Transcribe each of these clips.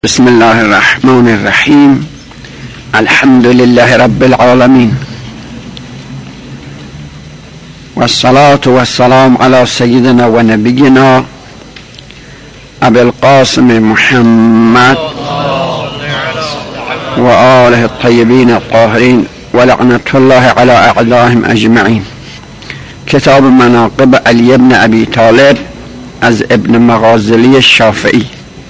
بسم الله الرحمن الرحیم. الحمد لله رب العالمین والصلاة والسلام على سيدنا و نبینا ابی القاسم محمد و آله الطیبین الطاهرین و لعنت الله على اعدائهم اجمعین. کتاب مناقب علی بن ابی طالب از ابن مغازلی الشافعی.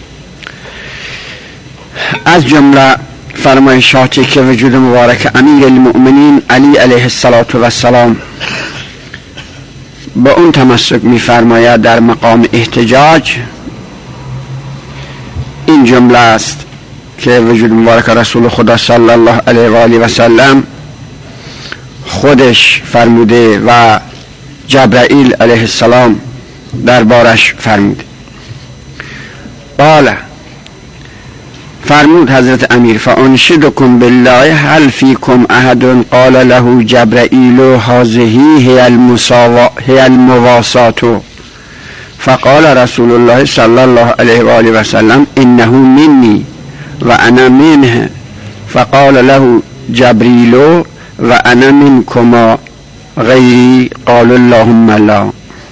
از جمله فرمایشاتی که وجود مبارک امیر المؤمنین علی علیه السلام به اون تمسک می‌فرماید در مقام احتجاج، این جمله است که وجود مبارک رسول خدا صلی الله علیه و آله و سلم خودش فرموده و جبرائیل علیه السلام دربارش فرموده. بالا فرمود حضرت امیر: فانشدکم بالله هل فیکم احد قال له جبرائیل هذه هی المواسات؟ فقال رسول الله صلی الله علیه و آله و سلم انه منی و انا منه. فقال له جبرائیل و انا منکما غیری. قال اللهم لا.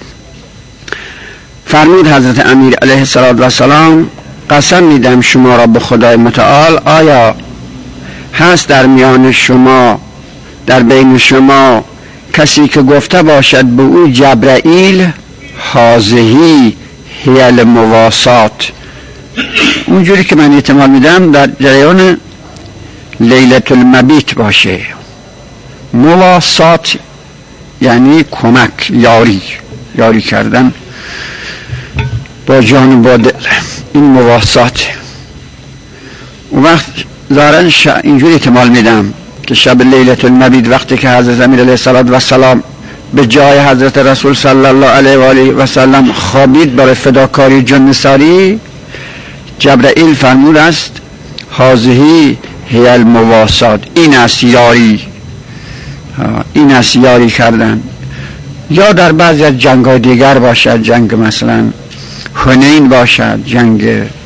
فرمود حضرت امیر علیه السلام: قسم میدم شما را به خدای متعال، آیا هست در میان شما، در بین شما کسی که گفته باشد به او جبرائیل هذه هی المواسات؟ اونجوری که من احتمال میدم در جریان لیلة المبیت باشه. مواسات یعنی کمک، یاری کردن با جان و با دل، این مواسات. اون وقت ظاهرا اینجوری احتمال میدم که شب لیلة المبیت وقتی که حضرت امیر علیه السلام به جای حضرت رسول صلی الله علیه و آله و سلم خوابید برای فداکاری جنساری، جبرائیل فرمود است هذه هی المواسات، این است یاری، این است یاری کردن. یا در بعضی از جنگ‌های دیگر باشد، جنگ مثلا حنین باشد، جنگ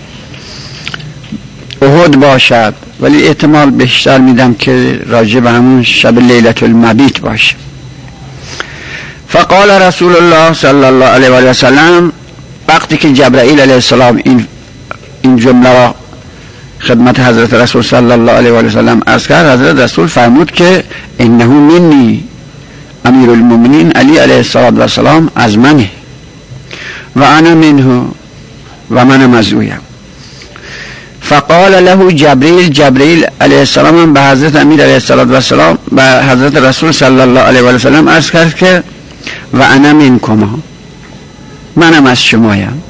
احد باشد، ولی احتمال بیشتر میدم که راجع به همون شب لیلة المبیت باشه. فقال رسول الله صلی الله علیه و آله و سلم، وقتی که جبرائیل علیه السلام این جمله را خدمت حضرت رسول صلی الله علیه و آله و سلم عرض کرد، حضرت رسول فرمود که انه منی، امیر المؤمنین علی علیه السلام از منه و انا منه و منم از اویم. فقال له جبرائیل علیه السلام به حضرت امیر علیه السلام به حضرت رسول صلی الله علیه و سلم عرض کرد که و انا منکما، منم از شمایم.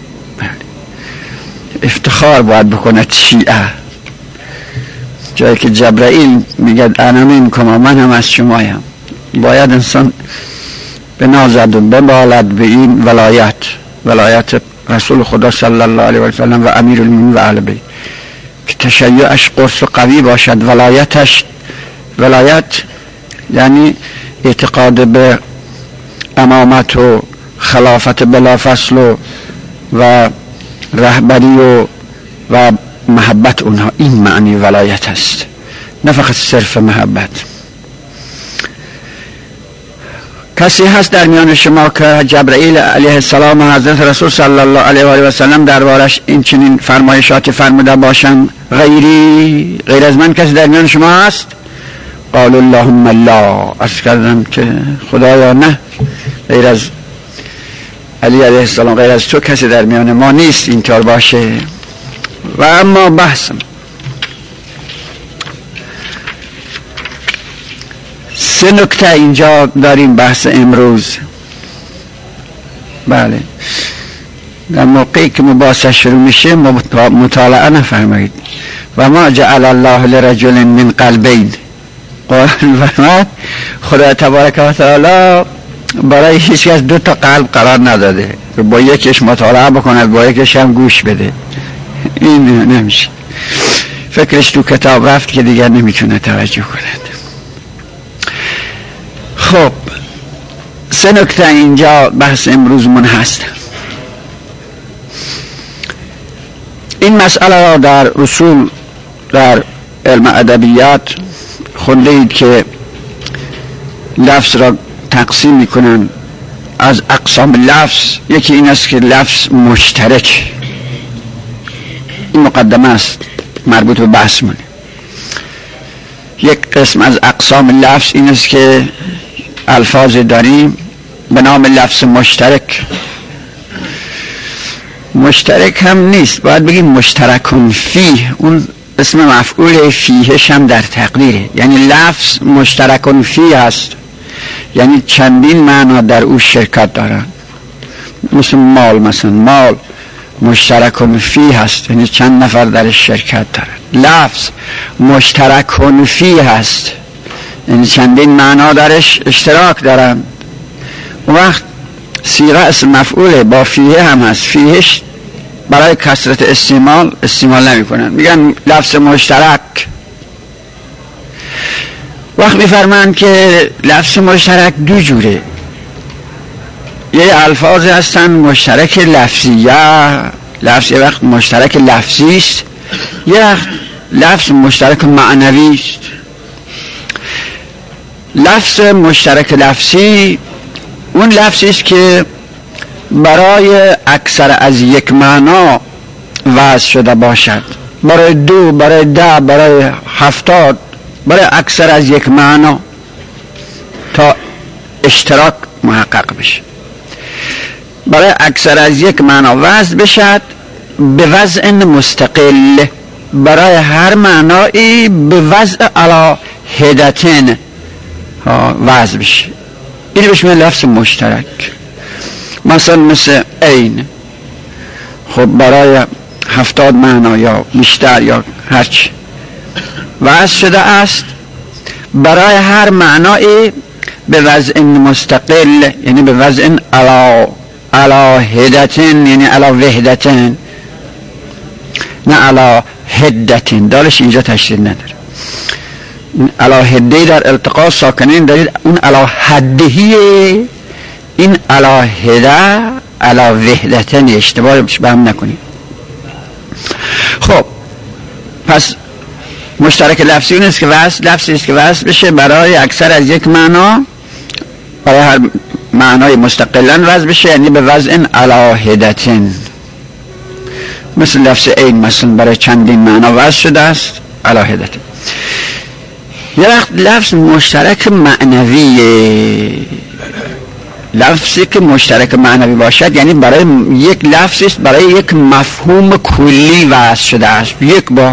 افتخار باید بکنه شیعه، جایی که جبرائیل میگه انا منکما، منم از شمایم، باید انسان بنازد و ببالد به این ولایت رسول خدا صلی الله علیه و سلم و امیر المؤمنین و اهل بیت، که تشیعش قرص و قوی باشد. ولایت یعنی اعتقاد به امامت و خلافت بلا فصل و رهبری و محبت اونها، این معنی ولایت است، نه فقط صرف محبت. کسی هست در میان شما که جبرائیل علیه السلام و حضرت رسول صلی الله علیه و آله و سلم دربارش این چنین فرمایشاتی فرموده باشند غیر از من کسی در میان شما هست؟ قال اللهم لا. عرض کردم که خدایا نه، غیر از علی علیه السلام، غیر از تو کسی در میان ما نیست اینطور باشه. و اما بحثم سه نکته اینجا داریم بحث امروز. بله، در موقعی که مباحثه شروع میشه مطالعه نفرمایید. و ما جعل الله لرجل من قلبین، قرآن خدا تبارک و تعالی برای هیچ کس دو تا قلب قرار نداده، با یکیش مطالعه بکند با یکیش هم گوش بده. این نمیشه، فکرش تو کتاب رفت که دیگر نمیتونه توجه کند. خب سه نکته اینجا بحث امروزمون هست. این مسئله را در اصول در علم ادبیات خونده اید که لفظ را تقسیم میکنن از اقسام لفظ. یکی این است که لفظ مشترک، این مقدمه است مربوط به بحث مونه. یک قسم از اقسام لفظ این است که الفاظ داریم به نام لفظ مشترک. مشترک هم نیست، باید بگیم مشترکون فیه، اون اسم مفعول فیهش هم در تقدیره، یعنی لفظ مشترکون فیه است، یعنی چندین معنا در او شرکت دارن. مثل مال، مثلا مال مشترکون فیه هست، یعنی چند نفر در شرکت دارن. لفظ مشترکون فیه هست، یعنی چندین معنا درش اشتراک دارن. وقت صیغه اسم مفعول با فیه هم هست، فیهش برای کثرت استعمال نمی کنن، میگن لفظ مشترک. وقت میفرمایند که لفظ مشترک دو جوره، یه الفاظ هستن مشترک لفظی، یا لفظ یه وقت مشترک لفظی است، یه وقت لفظ مشترک معنوی است. لفظ مشترک لفظی اون لفظی است که برای اکثر از یک معنا وضع شده باشد، برای 2، برای 10، برای 70، برای اکثر از یک معنا، تا اشتراک محقق بشه. برای اکثر از یک معنا وضع بشد به وضع مستقل، برای هر معنایی به وضع علی حدتین وضع بشه. این بهش میگن لفظ مشترک. مثلا مثل عین، خب برای 70 معنا یا بیشتر یا هرچی وضع شده است، برای هر معنایی به وضع مستقل، یعنی به وضع علی حدتین، یعنی علی وحدتین، نه علی حدتین. دارش اینجا تشدید نداره. علی حده در التقاء ساکنین دارید، اون علی حدهیه، این علی حده علی وحدتین، اشتباه به هم نکنید. خب پس مشترک لفظی اون است که لفظی است که وصل بشه برای اکثر از یک معنا، برای هر معنای مستقلا وضع بشه، یعنی به وضع علی حدتین. مثل لفظ عین، مثلا برای چندین معنا وضع شده است علی حدتین. یه وقت لفظ مشترک معنویه. لفظی که مشترک معنوی باشد یعنی برای یک لفظی است، برای یک مفهوم کلی وضع شده است، یک بار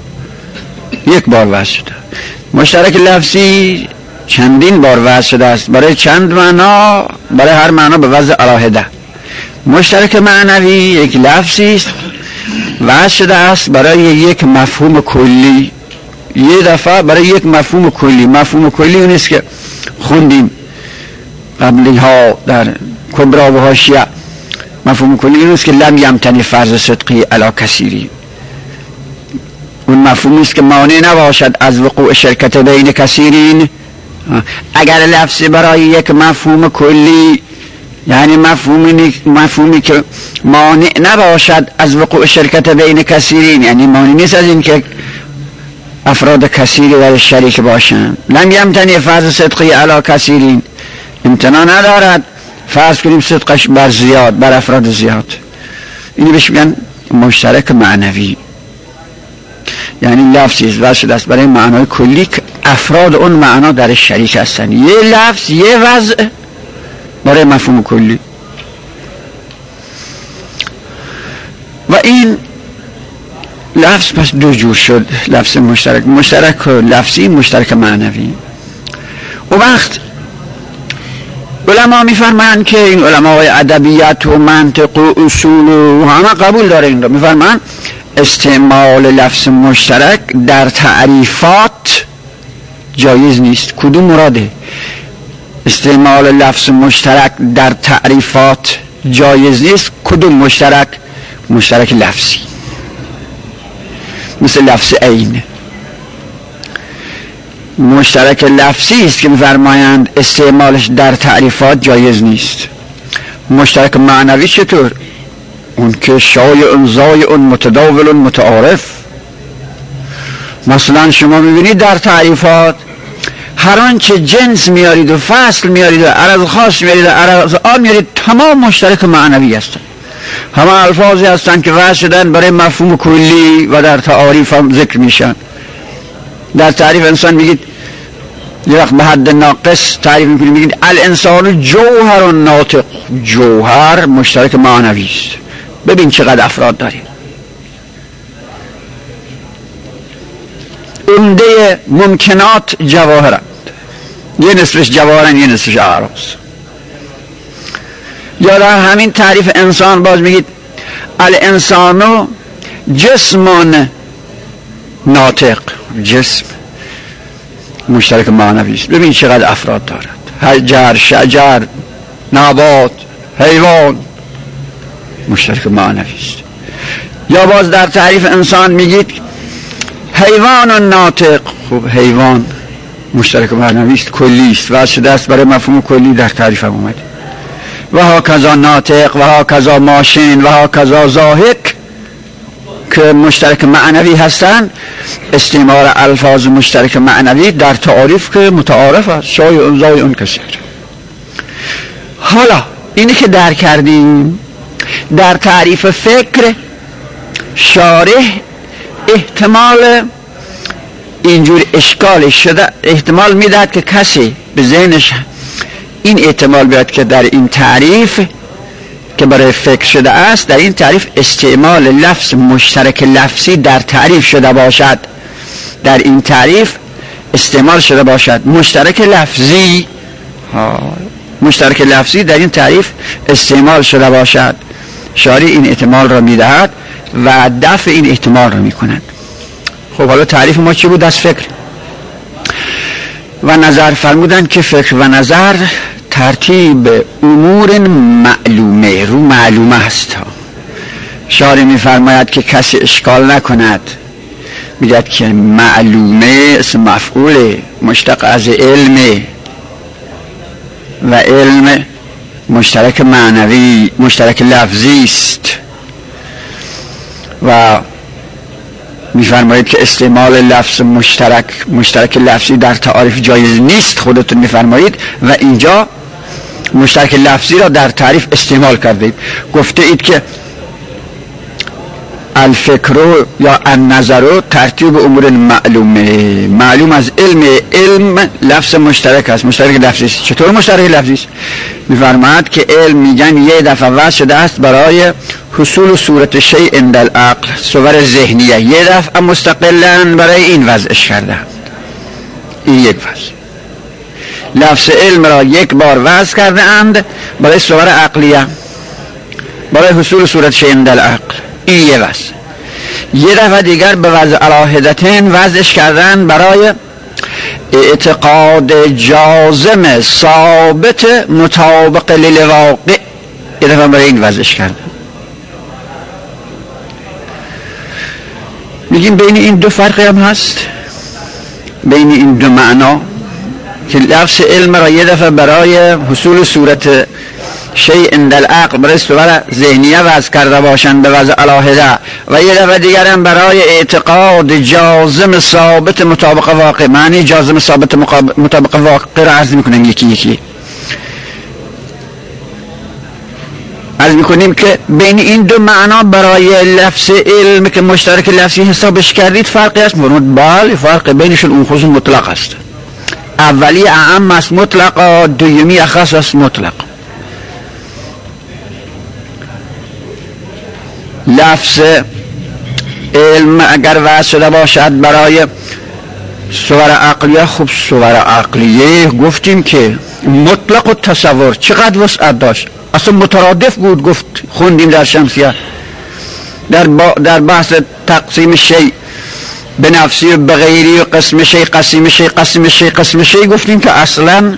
وضع شده. مشترک لفظی چندین بار وضع شده است، برای چند معنا، برای هر معنا به وضع علاهده. مشترک معنوی یک لفظی است وضع شده است برای یک مفهوم کلی، یه دفعه برای یک مفهوم کلی. مفهوم کلی اون است که خوندیم قبلی ها در کبرا و حاشیه. مفهوم کلی اون است که لم یمتنی فرض صدقی علی کثیری. اون مفهومی است که مانع نباشد از وقوع شرکت بین کثیرین. اگر لفظی برای یک مفهوم کلی، یعنی مفهومی که مانع نباشد از وقوع شرکت بین کثیرین، یعنی مانع نیست از این که افراد کثیری در شریک باشند. لم یمتنی فرض صدقی علی کثیرین، امتناع ندارد فرض کنیم صدقش بر افراد زیاد. اینی بهش میگن مشترک معنوی، یعنی لفظی وضع شده است برای معنای کلی که افراد اون معنا در شریک هستند. یه لفظ یه وضع برای مفهوم کلی. و این لفظ پس دو جور شد، لفظ مشترک لفظی، مشترک معنوی. و وقت علما میفرمایند که این علمای ادبیات و منطق و اصول و همه قبول داره این رو، میفرمایند استعمال لفظ مشترک در تعریفات جایز نیست. کدوم مراده؟ استعمال لفظ مشترک در تعریفات جایز نیست. کدوم مشترک؟ مشترک لفظی، مثل لفظ عین. مشترک لفظی است که می‌فرمایند استعمالش در تعریفات جایز نیست. مشترک معنوی چطور؟ اون که شایع زایع متداول متعارف. مثلا شما میبینید در تعریفات هر آنچه جنس میارید و فصل میارید و عرض خاص میارید و عرض عام میارید تمام مشترک معنوی هستند. همه الفاظی هستند که وضع شدن برای مفهوم کلی و در تعاریف هم ذکر میشن. در تعریف انسان میگید یه وقت به حد ناقص تعریف میکنید، میگید الانسان جوهر و ناطق. جوهر مشترک معنوی است. ببین چقدر افراد داریم. عمده ممکنات جواهرند، یه نصفش جواهرن یه نصفش اعراض. یا در همین تعریف انسان باز میگید الانسان جسم ناطق. جسم مشترک معنوی است. ببین چقدر افراد دارد. حجر، شجر، نبات، حیوان مشترک معنوی است. یا باز در تعریف انسان میگید حیوان ناطق. خب حیوان مشترک معنوی است، کلی است، واسه شده است برای مفهوم کلی در تعریف هم اومد. و ها کذا ناطق و ها کذا ماشین و ها کذا ضاحک که مشترک معنوی هستند. استعمال الفاظ مشترک معنوی در تعریف که متعارف است، شایع زایع کثیر. حالا اینی که در کردیم در تعریف فکر، شارح احتمال اینجور اشکالش شده، احتمال میدهد که کسی به ذهنش این احتمال بیاد که در این تعریف که برای فکر شده است، در این تعریف استعمال لفظ مشترک لفظی در تعریف شده باشد. در این تعریف استعمال شده باشد مشترک لفظی، مشترک لفظی در این تعریف استعمال شده باشد. شارح این احتمال را میدهد و دفع این احتمال را میکند. خب حالا تعریف ما چی بود از فکر و نظر؟ فرمودن که فکر و نظر ترتیب امور معلومه، رو معلومه هست. شارح میفرماید که کسی اشکال نکند، میگه که معلومه اسم مفعول مشتق از علم و علم مشترک معنوی، مشترک لفظی است و میفرمایید که استعمال لفظ مشترک لفظی در تعریف جایز نیست. خودتون میفرمایید و اینجا مشترک لفظی را در تعریف استعمال کردید. گفته اید که الفکر یا النظر ترتیب امور معلومه. معلوم از علم لفظ مشترک است، مشترک لفظی است. چطور مشترک لفظی است؟ میفرماید که علم میگن یه دفعه وضع شده است برای حصول صورت شیء عند العقل، صور ذهنیه، یه دفعه مستقلا برای این وضعش کردند. این یک وضع. لفظ علم را یک بار وضع کرده اند برای صور عقلیه، برای حصول صورت شیء عند العقل. این یه وضع. یه دفعه دیگر به وضع علاهدتین وضعش کردن برای اعتقاد جازم ثابت مطابق للواقع. یه دفعه برای این وضعش کردن. میگیم بین این دو فرقی هم هست، بین این دو معنا که لفظ علم را یه دفعه برای حصول صورت شیء عند العقل برای صور ذهنیه وضع کرده باشند به وضع علاهده، و یه دفعه دیگر هم برای اعتقاد جازم ثابت مطابق واقع. معنی جازم ثابت مطابق واقع را عرض میکنیم یکی یکی. عرض میکنیم که بین این دو معنا برای لفظ علم که مشترک لفظی حسابش کردید فرقی است. مرمود بله، فرق بینشون اون خصوص مطلق است. اولی اعم است مطلق، دومی اخص است مطلق. لفظ علم اگر وضع شده باشد برای صور عقلیه، خب صور عقلیه گفتیم که مطلق و تصور چقدر وسعت داشت، اصلا مترادف بود. گفت خوندیم در شمسیه در بحث تقسیم شیء به نفسی و به غیری و قسم شیء قسم شیء قسم شیء قسم شیء، گفتیم که اصلا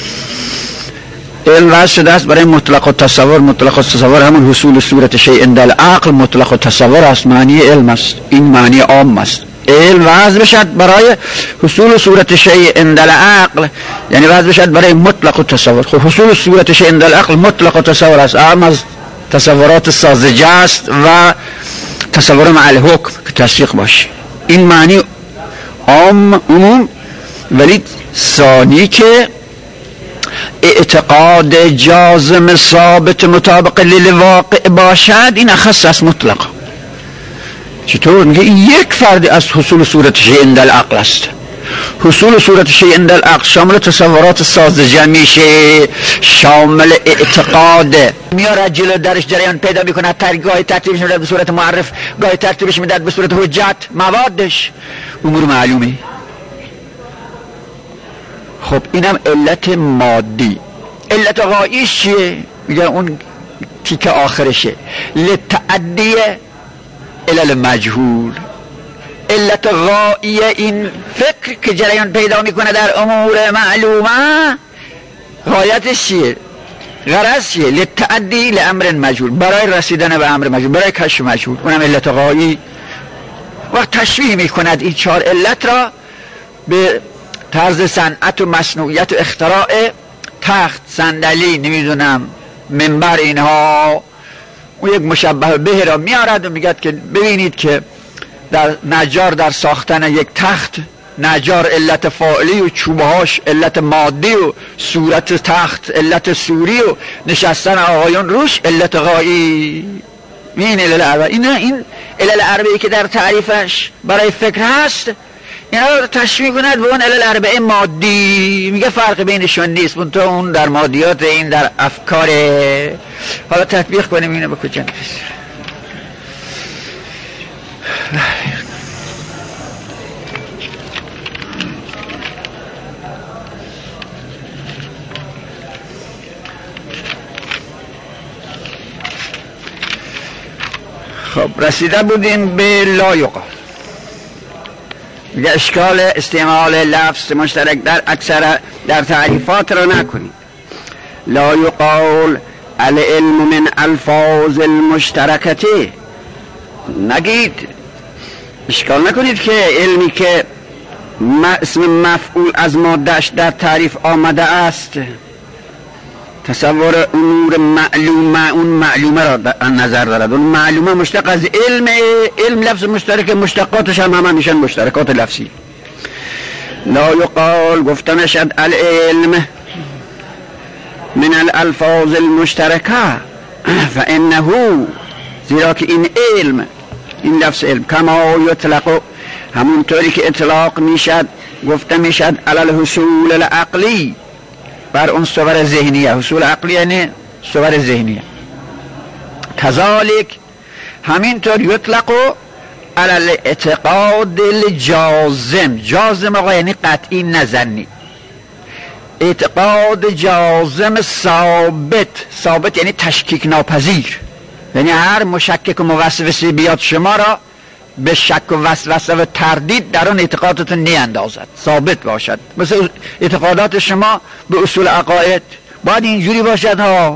علم وضع شده است برای مطلق و تصور. مطلق و تصور همون حصول صورت شیء عند العقل مطلق و تصور است، معنی علم است. این معنی عام است. علم وضع بشد برای حصول صورت شیء عند العقل، یعنی وضع بشد برای مطلق و تصور. خب حصول صورت شیء عند العقل مطلق و تصور است، عام از تصورات ساذجه است و تصور مع الحکم که تصدیق باشه. این معنی عموم. ولی ثانی که اعتقاد جازم ثابت مطابق للواقع باشد، این اخص از مطلق. چطور؟ میگه یک فرد از حصول صورت شیء عند العقل است. حصول صورت شیء عند العقل شامل تصورات ساذجه میشه، شامل اعتقاد میاره جلو درش جریان پیدا میکنه، گاهی ترتیبش میداد به صورت معرف، گاهی ترتیبش میداد به صورت حجت، موادش امور معلومه. خب اینم علت مادی. علت غاییش چیه؟ میگه اون تیکه آخرشه، لتعدی علل مجهول. علت غایی این فکر که جریان پیدا میکنه در امور معلومه، غایتش چیه؟ غرض چیه؟ لتعدی لامر مجهول، برای رسیدن به امر مجهول، برای کشف مجهول. اونم علت غایی. وقت تشبیه میکند این 4 علت را به طرز صنعت و مصنوعیت و اختراع تخت، صندلی، نمیدونم منبر، اینها. اون یک مشبه به را میارد و میگه که ببینید که در نجار در ساختن یک تخت، نجار علت فاعلی و چوبهاش علت مادی و صورت تخت علت صوری و نشستن آقایون روش علت غایی. این علل اربعه. این علل اربعه‌ای که در تعریفش برای فکر هست، اینا رو تشبیه کند به اون علل اربعه مادی. میگه فرق بینشون نیست، اون در مادیات، این در افکار. حالا تطبیق کنیم اینو به کجا میرسه. خب رسیده بودیم به لا یقال. میگه اشکال استعمال لفظ مشترک در اکثر در تعریفات را نکنید. لا یقال العلم من الفاظ المشترکتی. نگید، اشکال نکنید که علمی که اسم مفعول از مادهش در تعریف آمده است، تصور امور معلومه، اون معلومه را در نظر دارد. اون معلومه مشتق از علم لفظ مشترک، مشتقاتش هم میشن مشترکات لفظی. لا یقال گفته نشد العلم من الالفاظ المشترکه فانه، زیرا که این علم، این لفظ علم، کما یطلق، همونطوری که اطلاق میشد، گفته میشد علی الحصول العقلی، بر اون صور ذهنیه. حصول عقلی یعنی صور ذهنیه. کذالک همینطور یطلق علی الاعتقاد الجازم. جازم آقا یعنی قطعی نظنی. اعتقاد جازم ثابت یعنی تشکیک ناپذیر، یعنی هر مشکک و موسوسه بیاد شما را به شک و وسوسه و تردید در اون اعتقادتون نیاندازد، ثابت باشد. مثل اعتقادات شما به اصول عقاید باید اینجوری باشد ها،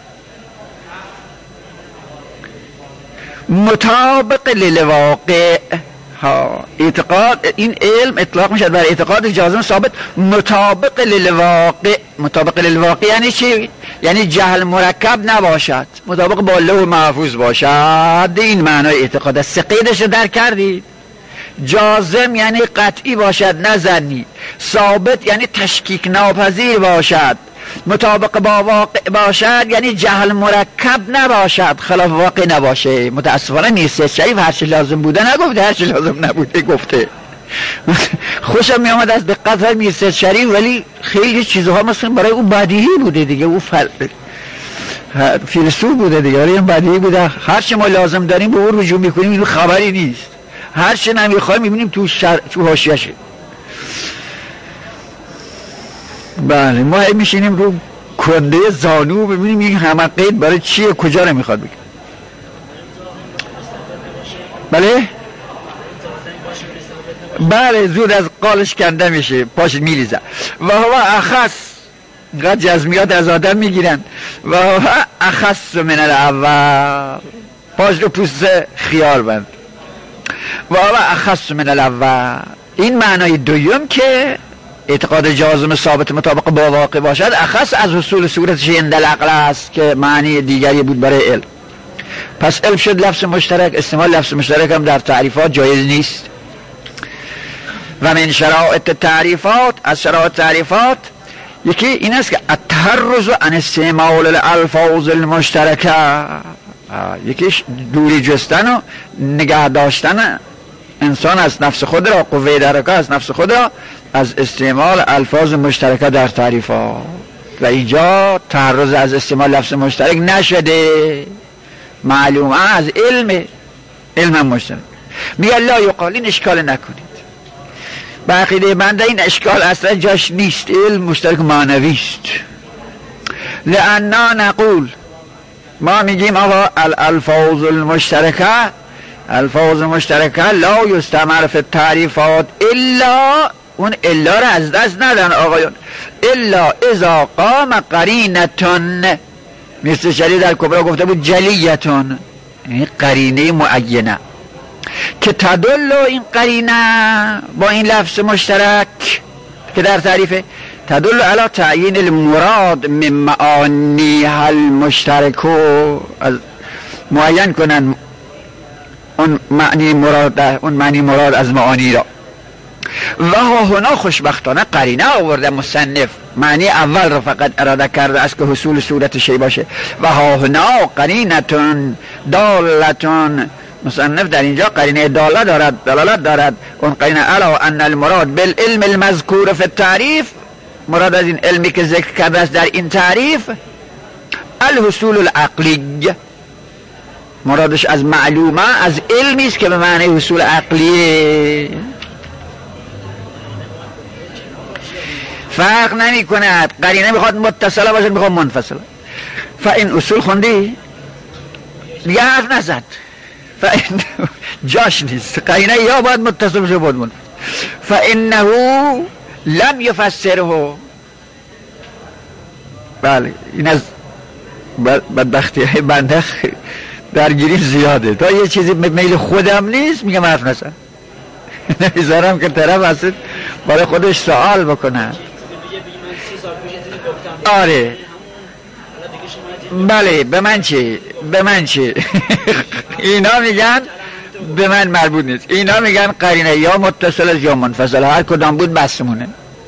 مطابق للواقع ها. اعتقاد، این علم اطلاق میشد بر اعتقاد جازم ثابت مطابق للواقع. مطابق للواقع یعنی چی؟ یعنی جهل مرکب نباشد، مطابق با لوح محفوظ باشد. این معنای اعتقاد است. قیدش رو درک کردید؟ جازم یعنی قطعی باشد، نظنی. ثابت یعنی تشکیک ناپذیر باشد. مطابق با واقع باشد یعنی جهل مرکب نباشد، خلاف واقع نباشه. متاسفانه میرسه شریف هرچی لازم بوده نگفته، هرچی لازم نبوده گفته. خوشم میامد از دقت میرسه شریف، ولی خیلی چیزها مثلا برای او بدیهی بوده دیگه، او فیلسوف بوده دیگه، ولی این بدیهی بوده. هرچی ما لازم داریم به او رجوع میکنیم، این خبری نیست. هرچی نمیخوایم میبینیم تو حاشیه‌اش. بله، ما میشینیم رو کنده زانو ببینیم این همه قید برای چیه، کجا رو میخواد بگه. بله زود از قالش کنده میشه، پاش میریزه. و هو اخص، اینقدر جزمیات از آدم میگیرن. و هو اخص من الاول، پاش رو پوست خیار بند. و هو اخص من الاول. این معنای دویم که اعتقاد جازم ثابت مطابق با واقع باشد، اخص از حصول صورتش عند العقل است، که معنی دیگری بود برای علم. پس علم شد لفظ مشترک. استعمال لفظ مشترک هم در تعریفات جایز نیست. و من شرائط تعریفات، از شرائط تعریفات یکی این است که التحرز عن استعمال الالفاظ المشترکه، یکیش دوری جستن و نگه داشتن انسان از نفس خود را، قوه درکه از نفس خود را از استعمال الفاظ مشترکه در تعریفات. و اینجا تحرز از استعمال لفظ مشترک نشده، معلومه از علم مشترک. میگه لا یقال، این اشکال نکنید. به عقیده بنده این اشکال اصلا جاش نیست، علم مشترک معنوی است. لأننا نقول، ما میگیم آقا الالفاظ المشترکه، الفاظ مشترکه لا یستعمل فی التعریفات الا، اون الا را از دست ندن آقایون، الا اذا قام قرینتون، مثل شریع در کبرا گفته بود جلیتون، این قرینه معینه که تدل، این قرینه با این لفظ مشترک که در تعریفه تدل علی تعیین المراد من معانی المشترک، از معین کنن اون معنی مراد از معانی را. و هنا خوشبختانه قرینه آورده مصنف، معنی اول را فقط اراده کرده است که حصول صورت شی باشه. و هنا قرینتون دالتون، مصنف در اینجا قرینه دلالت دارد، اون قرینه علا ان المراد بالعلم المذکور فی التعریف، مراد از این علمی که ذکر کرده است در این تعریف، الحصول العقلی، مرادش از معلومه، از علمی است که به معنی حصول عقلیه. فرق نمی کند، قرینه میخواد متصله باشه میخواد منفصله. فاین اصول خوندی دیگه حرف نزد، فاین جاش نیست، قرینه یا باید متصل باشه باید منفصل. فانه لم یفسره، بله این از بدبختی های بنده درگیری زیاده، تا یه چیزی به میل خودم نیست میگم حرف نزن، نمیذارم که طرف اصلا برای خودش سوال بکنه. آره بله، به من چه اینا میگن به من مربوط نیست، اینا میگن قرینه یا متصل یا منفصل، هر کدام بود بسمونه.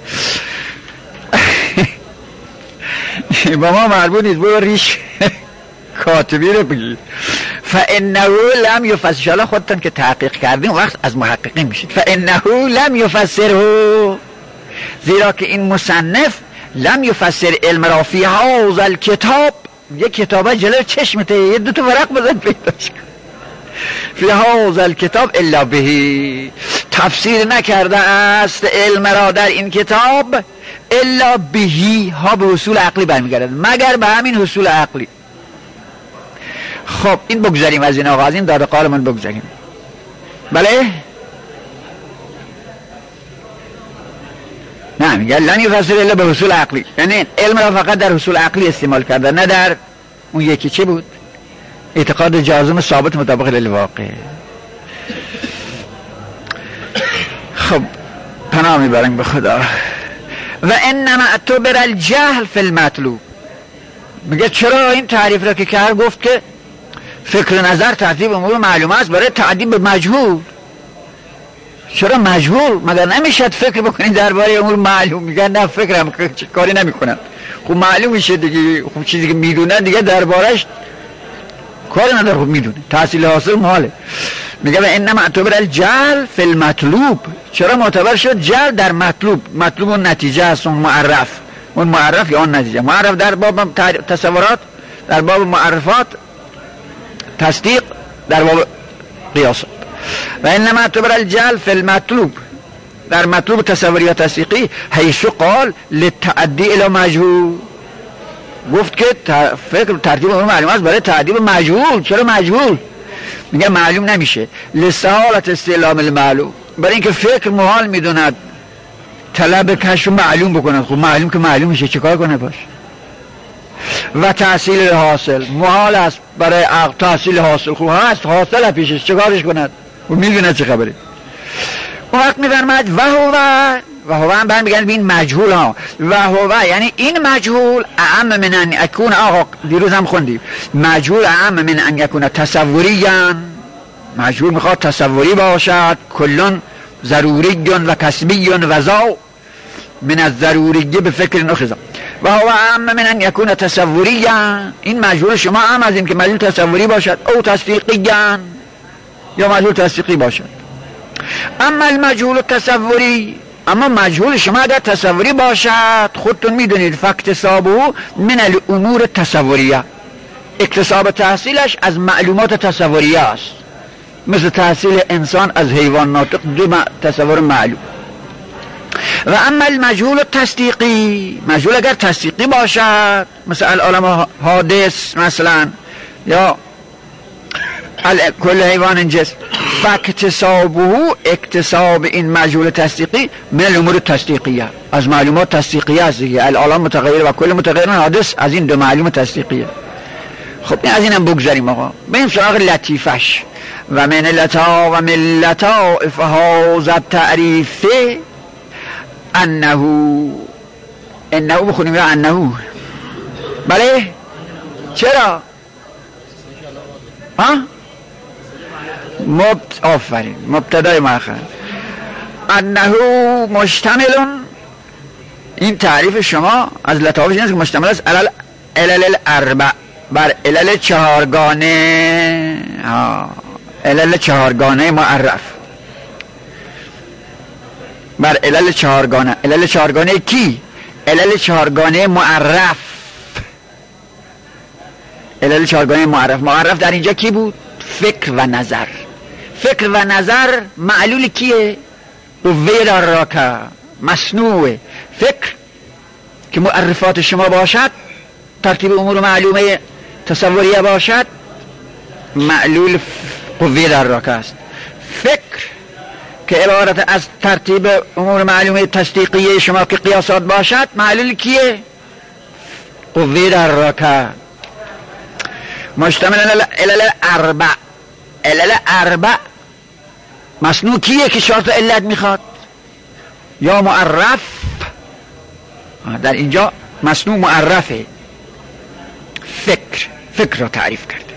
با ما مربوط نیست، برو ریش کاتبی رو بگید. فانه لم یفسر، حالا خودتون که تحقیق کردیم وقت از محققین میشید. فانه لم یفسره، زیرا که این مصنف لم یفسر علم را فی هذا الکتاب، یک کتابه جلو چشمته، یه دو تا ورق بزن پیداش کن، فی هذا الکتاب الا به، تفسیر نکرده است علم را در این کتاب الا بهی، ها به حصول عقلی برمیگردد، مگر به همین حصول عقلی. خب این بگذاریم از این، آقا از این داد قالمون بگذاریم. بله نه، میگه لن یفسر الا به حصول عقلی، یعنی علم را فقط در حصول عقلی استعمال کرده، نه در اون یکی چه بود؟ اعتقاد جازم ثابت مطابق للواقع. خب پناه میبریم به خدا. و انما اعتبر الجهل فی المطلوب، میگه چرا این تعریف را که کرد گفت که فکر نظر ترتیب امور معلومه است برای تعدیب به مجهول. چرا مجهول؟ مگر نمیشد فکر بکنید درباره امور معلوم؟ میگن نه فکرم کاری نمیکنم. خب معلوم میشه دیگه، خب چیزی که میدونن دیگه دربارش کاری نداره، خب میدونه، تحصیل حاصل محاله. میگه و انما اعتبر الجهل فی المطلوب، چرا معتبر شد جهل در مطلوب؟ مطلوب اون نتیجه است، اون معرف یا اون نتیجه. معرف در باب تصورات، در باب معرفات، تصدیق در باب قیاسات. و انما اعتبر الجهل فی المطلوب، در مطلوب تصوری و تصدیقی، حیث قال للتعدی الی مجهول، گفت که فکر ترتیب امور معلوم است برای تعدیب مجهول. چرا مجهول؟ میگه معلوم نمیشه، لسهالت استعلام المعلوم، برای اینکه فکر محال میدوند طلب کشف معلوم بکند. خب معلوم که معلوم میشه، چیکار کنه باش؟ و تحصیل حاصل محال است برای عقل تحصیل حاصل، خب هست حاصل پیشش، چیکارش کند؟ و میدونه چه خبره. اون وقت میفرماید و هو هم برمیگرد به این مجهول ها. و هو یعنی این مجهول اعم من ان یکون، آقا دیروز هم خوندیم، مجهول اعم من ان یکون تصوریاً، مجهول میخواد تصوری باشد، کلون ضروری و کسبی و ذا من الضروری به فکر اخذا. و هو اعم من ان یکون تصوریاً، این مجهول شما هم از این که مجهول تصوری باشد، او تصدیقیاً یا مجهول تصدیقی باشد. اما المجهول تصوری، اما مجهول شما اگر تصوری باشد، خودتون میدونید فاکتسابه من الامور تصوریه، اکتساب تحصیلش از معلومات تصوریه است، مثل تحصیل انسان از حیوان ناطق، دو تصور معلوم. و اما المجهول تصدیقی، مجهول اگر تصدیقی باشد، مثل العالم حادث مثلا، یا کل حیوان جسم، فاکتسابه، اکتساب این مجهول تصدیقی من الامور تصدیقیه، از معلومات تصدیقیه است دیگه، العالم متغیر و کل متغیر حادث، از این دو معلوم تصدیقیه. خب این از اینم بگذاریم آقا، بریم سراغ لطیفش. و من لطا و من لطائف هذا التعریف انه بخونیم یا انه؟ بله چرا؟ ها؟ آفرین، مبتدای مؤخر. انه مشتملون، این تعریف شما از لطائف اینه که مشتمل است علل الاربع، بر علل چهارگانه، علل چهارگانه معرف، بر علل چهارگانه. علل چهارگانه کی؟ علل چهارگانه معرف، علل چهارگانه معرف. معرف در اینجا کی بود؟ فکر و نظر. فکر و نظر معلول کیه؟ قوه دراکه، مصنوع فکر که معرفات شما باشد، ترتیب امور معلومه تصوریه باشد، معلول قوه دراکه است. فکر که عبارت از ترتیب امور معلومه تصدیقیه شما که قیاسات باشد، معلول کیه؟ قوه دراکه. مشتمل علل اربع، علل اربع مصنوع کیه که شرط علت میخواد؟ یا معرف، در اینجا مصنوع معرفه، فکر را تعریف کرده.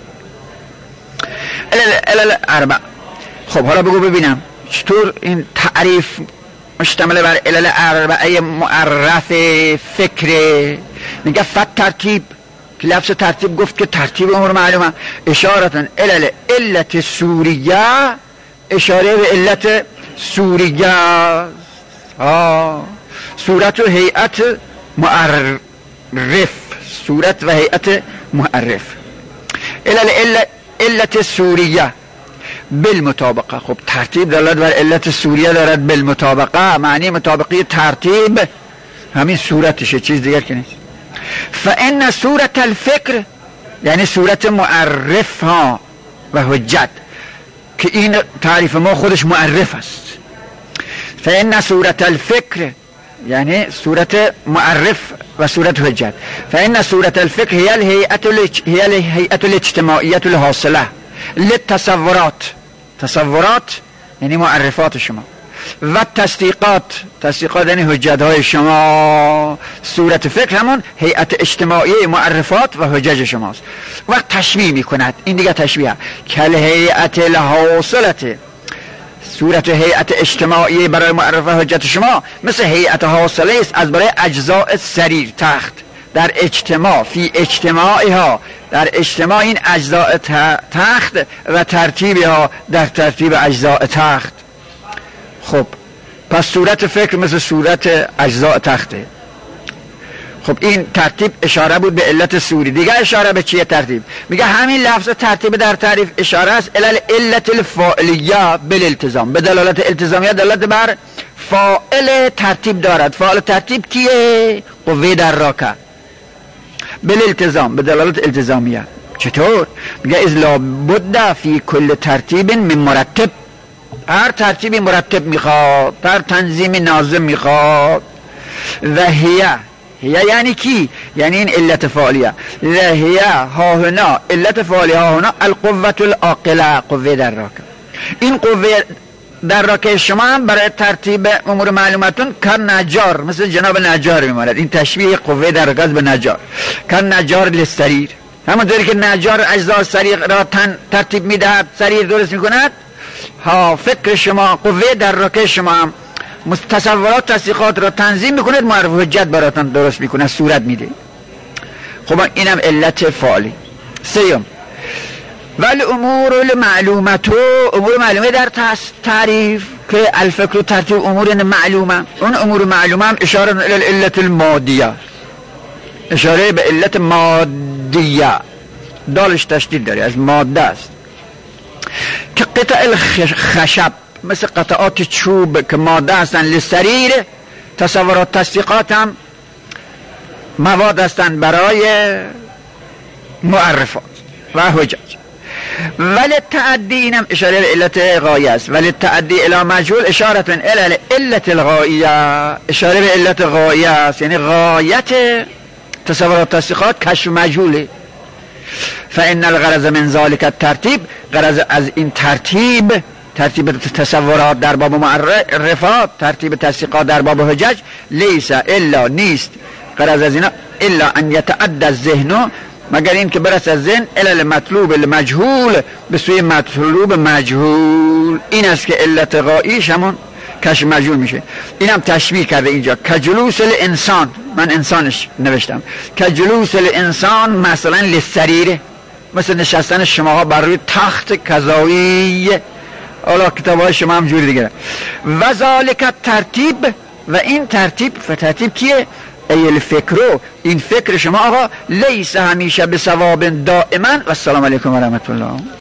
علل اربع. خب حالا بگو ببینم چطور این تعریف مشتمل بر علل اربعه معرف فکره. میگه فت ترتیب، که لفظ ترتیب گفت که ترتیب امور معلومه، اشارتن علت سوریه، اشاره به علت سوریه، صورت و هیئت معرف، صورت و هیئت معرف. علت سوریه بالمطابقه. خب ترتیب دلالت بر علت سوریه دارد، بالمطابقه معنی مطابقی ترتیب همین صورتشه، چیز دیگر که نیست. فان صورت الفکر یعنی صورت معرف ها و حجت، که این تعریف ما خودش معرف است. فان صورت الفکر یعنی صورت معرف و صورت حجت. فان صورت الفکر هي الهيئة الاجتماعية الحاصلة للتصورات، تصورات یعنی معرفات شما، و تصدیقات یعنی حجت های شما. صورت فکر همون هیئت اجتماعی معرفات و حجج شماست. وقت تشبیه می کند، این دیگه تشبیه، کل هیئت الحاصلة، صورت هیئت اجتماعی برای معرفت حجت شما مثل هیئت حاصله است از برای اجزاء سریر، تخت. در اجتماع، فی اجتماعها، در اجتماع این اجزاء تخت و ترتیبها در ترتیب اجزاء تخت. خب پس صورت فکر مثل صورت اجزاء تخته. خب این ترتیب اشاره بود به علت سوری. دیگه اشاره به چیه ترتیب؟ میگه همین لفظ ترتیب در تعریف اشاره است علت الفاعلیه بالالتزام، به دلالت التزامیه، دلالت بر فاعل ترتیب دارد. فاعل ترتیب کیه؟ قوه دراکه، بالالتزام، به دلالت التزامیه. چطور؟ میگه اذ لا بد فی کل ترتیب من مرتب، هر ترتیبی مرتب میخواد، هر تنظیمی ناظم میخواد. و هیه یعنی کی؟ یعنی این علت فاعلیه. و هیه ها هنا، علت فاعلیه ها هنا القوة العاقله، قوه دراکه. این قوه در راکه شما هم برای ترتیب امور معلومتون کن نجار، مثل جناب نجار میماند. این تشبیه قوه در رکاز به نجار. کن نجار للسریر، همونطوری که نجار اجزا سریر را ترتیب میدهد، سریر درست میکند، ها فکر شما، قوه در راکه شما هم تصورات تصدیقات را تنظیم میکند، معرف حجت براتون درست میکنه، صورت میده. خب اینم علت فعالی. سیوم ولی امور المعلومتو، امور معلومه در تعریف که الفکر ترتیب امور معلومه، اون امور معلومه هم اشاره الى العلت المادیه، اشاره به علت مادیه، دالش تشدید داره، از ماده است. که قطع خشب، مثل قطعات چوب که ماده هستن، للسریر تصورات تصدیقات هم مواد هستن برای معرفات و حجج. ولی تعدی، اینم اشاره به علت غایه است، ولی تعدی الی مجهول اشاره الی علت الغایه، اشاره به علت غایه است، یعنی غایت تصورات تصدیقات کشف مجهوله. فان الغرض من ذلك الترتیب، غرض از این ترتیب تصورات در باب معرفات، ترتیب تصدیقات در باب حجج، لیس الا، نیست غرض از اینا الا ان یتعدى الذهن، مگر این که برس از ذهن الی المطلوب المجهول، به سوی مطلوب مجهول. این است که علت غاییش همون کشف مجهول میشه. اینم تشبیه کرده اینجا، کجلوس الانسان، من انسانش نوشتم، کجلوس الانسان مثلا للسریر، مثل نشستن شماها بر روی تخت کذایی، حالا کتاب های شما هم جوری دیگه. و ذالک ترتیب، و این ترتیب کیه؟ ای الفکرو، این فکر شما آقا، لیس همیشه به ثواب دائما. و السلام علیکم و رحمت الله.